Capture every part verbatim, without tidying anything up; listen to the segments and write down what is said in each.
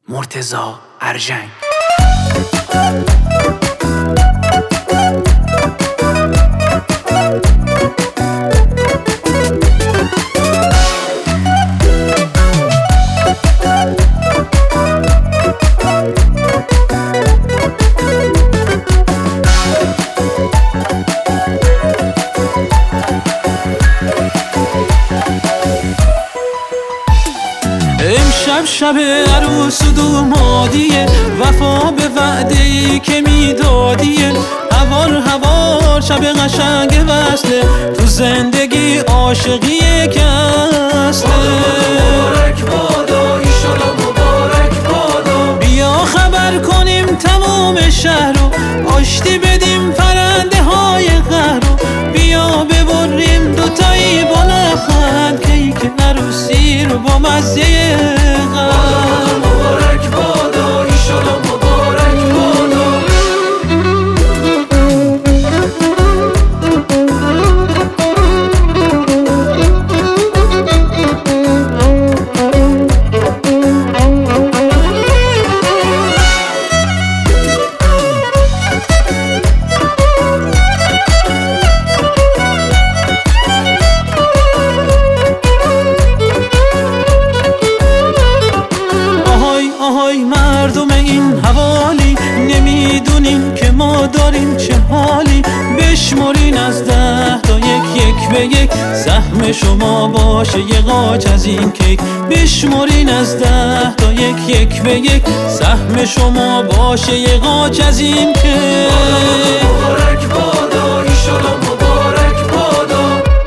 مرتضی ارژنگ. امشب شب عروس و دومادیه، وفا به وعده‌ای که میدادیه. هوار هوار شب قشنگ وصله، تو زندگی عاشقی کسله. مبارک بادا ایشالا مبارک بادا، بیا خبر کنیم تمام شهر رو، آشتی بدیم پرنده های قهر رو. بیا ببریم دوتایی با لبخند، کیک عروسی رو با مزه قند. مبارک بادا ایشالا مبارک بادا. مردم این حوالی نمیدونیم که ما داریم چه حالی. بشمرین از ده تا یک یک به یک، سهم شما باشه یه قاچ از این کیک. بشمرین از ده تا یک یک به یک، سهم شما باشه یه قاچ از این کیک. مبارک بادا ایشالا مبارک بادا.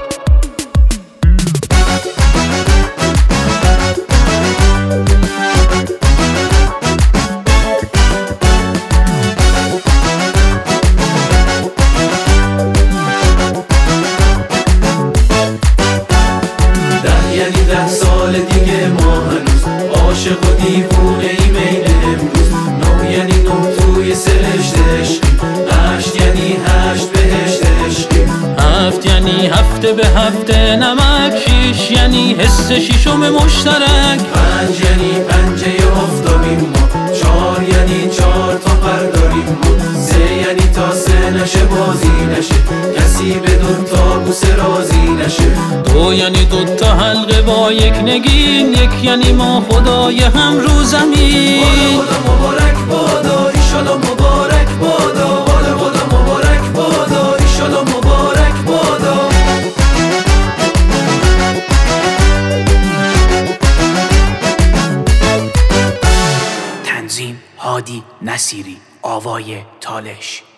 یعنی ده سال دیگه ما هنوز عاشق و دیوونه ایم این امروز. نه یعنی نه توی سرشت عشقی، هشت یعنی هشت بهشت عشقی. هفت یعنی هفته به هفته نمک. شیش یعنی حس شیشم مشترک. پنج یعنی پنجه آفتابیم ما. چهار یعنی چهار تا پر داریم ما. سه یعنی تا سه نشه بازی نشه، کسی به دو تا بوسه راضی نشه. دو یعنی دو تا حلقه با یک نگین. یک یعنی ما خدای هم رو زمین. بادا بادا مبارک بادا ایشالا مبارک بادا. بادا بادا مبارک بادا ایشالا مبارک بادا. تنظیم هادی نصیری، آوای تالش.